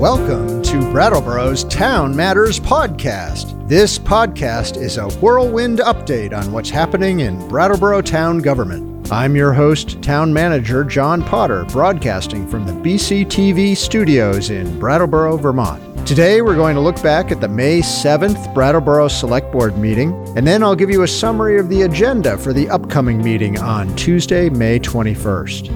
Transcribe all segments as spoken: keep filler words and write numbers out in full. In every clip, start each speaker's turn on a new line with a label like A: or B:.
A: Welcome to Brattleboro's Town Matters podcast. This podcast is a whirlwind update on what's happening in Brattleboro town government. I'm your host, Town Manager John Potter, broadcasting from the B C T V studios in Brattleboro, Vermont. Today, we're going to look back at the May seventh Brattleboro Select Board meeting, and then I'll give you a summary of the agenda for the upcoming meeting on Tuesday, May twenty-first.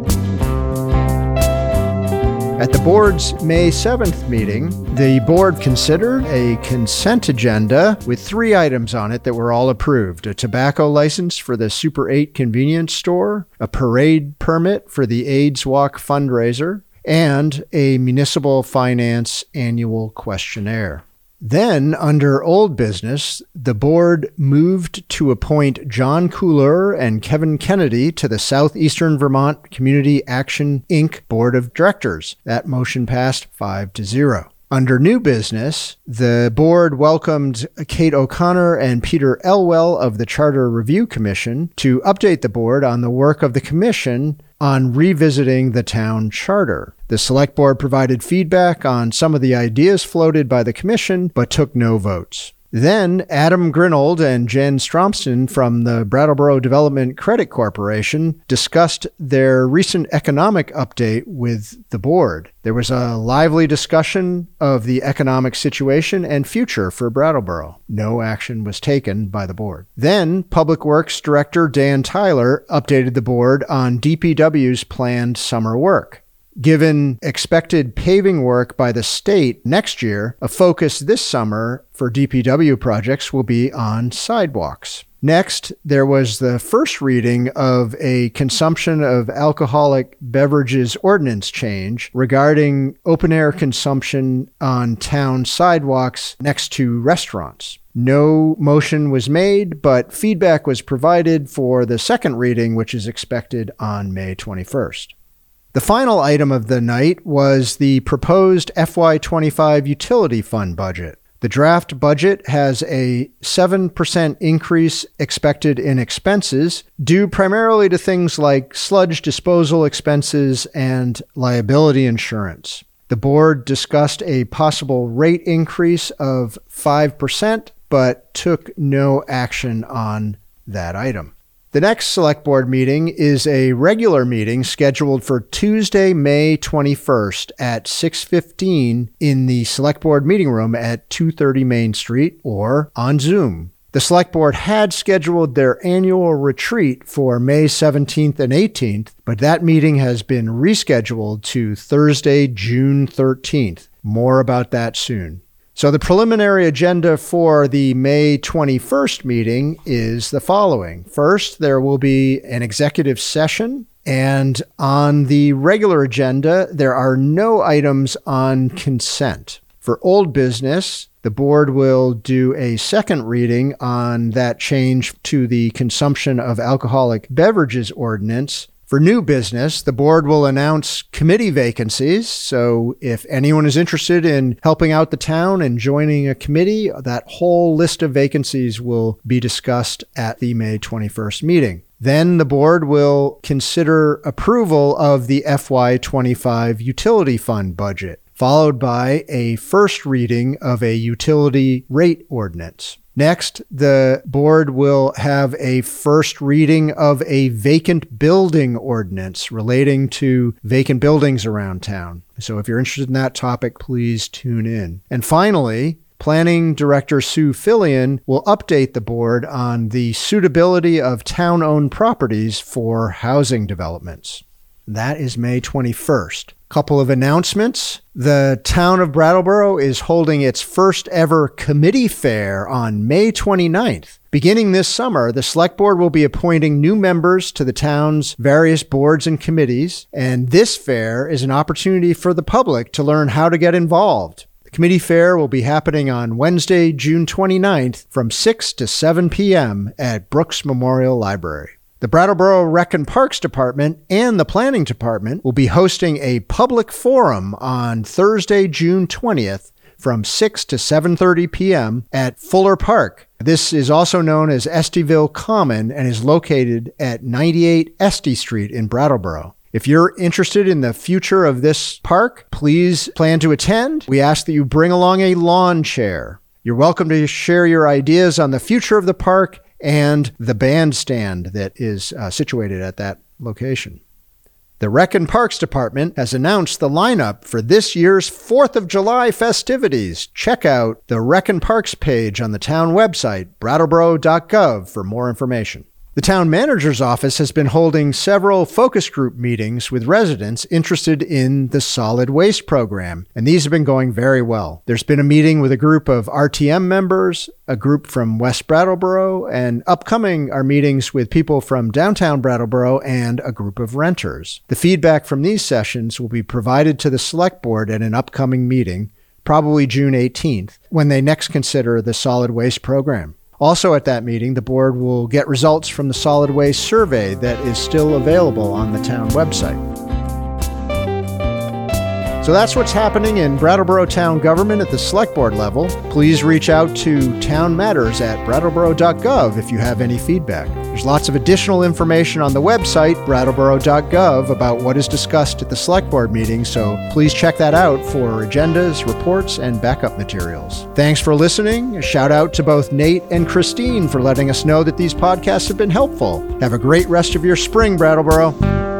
A: At the board's May seventh meeting, the board considered a consent agenda with three items on it that were all approved: a tobacco license for the Super eight convenience store, a parade permit for the AIDS Walk fundraiser, and a municipal finance annual questionnaire. Then, under old business, the board moved to appoint John Couler and Kevin Kennedy to the Southeastern Vermont Community Action, Incorporated Board of Directors. That motion passed five to zero. Under new business, the board welcomed Kate O'Connor and Peter Elwell of the Charter Review Commission to update the board on the work of the commission on revisiting the town charter. The select board provided feedback on some of the ideas floated by the commission, but took no votes. Then Adam Grinold and Jen Stromston from the Brattleboro Development Credit Corporation discussed their recent economic update with the board. There was a lively discussion of the economic situation and future for Brattleboro. No action was taken by the board. Then Public Works Director Dan Tyler updated the board on D P W's planned summer work. Given expected paving work by the state next year, a focus this summer for D P W projects will be on sidewalks. Next, there was the first reading of a consumption of alcoholic beverages ordinance change regarding open-air consumption on town sidewalks next to restaurants. No motion was made, but feedback was provided for the second reading, which is expected on May twenty-first. The final item of the night was the proposed F Y twenty-five utility fund budget. The draft budget has a seven percent increase expected in expenses, due primarily to things like sludge disposal expenses and liability insurance. The board discussed a possible rate increase of five percent, but took no action on that item. The next Select Board meeting is a regular meeting scheduled for Tuesday, May twenty-first at six fifteen in the Select Board meeting room at two thirty Main Street or on Zoom. The Select Board had scheduled their annual retreat for May seventeenth and eighteenth, but that meeting has been rescheduled to Thursday, June thirteenth. More about that soon. So the preliminary agenda for the May twenty-first meeting is the following. First, there will be an executive session, and on the regular agenda, there are no items on consent. For old business, the board will do a second reading on that change to the consumption of alcoholic beverages ordinance. For new business, the board will announce committee vacancies, so if anyone is interested in helping out the town and joining a committee, that whole list of vacancies will be discussed at the May twenty-first meeting. Then the board will consider approval of the F Y twenty-five utility fund budget, followed by a first reading of a utility rate ordinance. Next, the board will have a first reading of a vacant building ordinance relating to vacant buildings around town. So if you're interested in that topic, please tune in. And finally, Planning Director Sue Fillion will update the board on the suitability of town-owned properties for housing developments. That is May twenty-first. Couple of announcements. The town of Brattleboro is holding its first ever committee fair on May twenty-ninth. Beginning this summer, the Select Board will be appointing new members to the town's various boards and committees, and this fair is an opportunity for the public to learn how to get involved. The committee fair will be happening on Wednesday, June twenty-ninth from six to seven p.m. at Brooks Memorial Library. The Brattleboro Rec and Parks Department and the Planning Department will be hosting a public forum on Thursday, June twentieth from six to seven thirty p.m. at Fuller Park. This is also known as Estyville Common and is located at ninety-eight Esty Street in Brattleboro. If you're interested in the future of this park, please plan to attend. We ask that you bring along a lawn chair. You're welcome to share your ideas on the future of the park and the bandstand that is uh, situated at that location. The Rec and Parks Department has announced the lineup for this year's fourth of July festivities. Check out the Rec and Parks page on the town website, brattleboro dot gov, for more information. The town manager's office has been holding several focus group meetings with residents interested in the solid waste program, and these have been going very well. There's been a meeting with a group of R T M members, a group from West Brattleboro, and upcoming are meetings with people from downtown Brattleboro and a group of renters. The feedback from these sessions will be provided to the select board at an upcoming meeting, probably June eighteenth, when they next consider the solid waste program. Also at that meeting, the board will get results from the solid waste survey that is still available on the town website. So that's what's happening in Brattleboro town government at the select board level. Please reach out to Town Matters at brattleboro dot gov if you have any feedback. There's lots of additional information on the website, brattleboro dot gov, about what is discussed at the select board meeting, so please check that out for agendas, reports, and backup materials. Thanks for listening. A shout out to both Nate and Christine for letting us know that these podcasts have been helpful. Have a great rest of your spring, Brattleboro.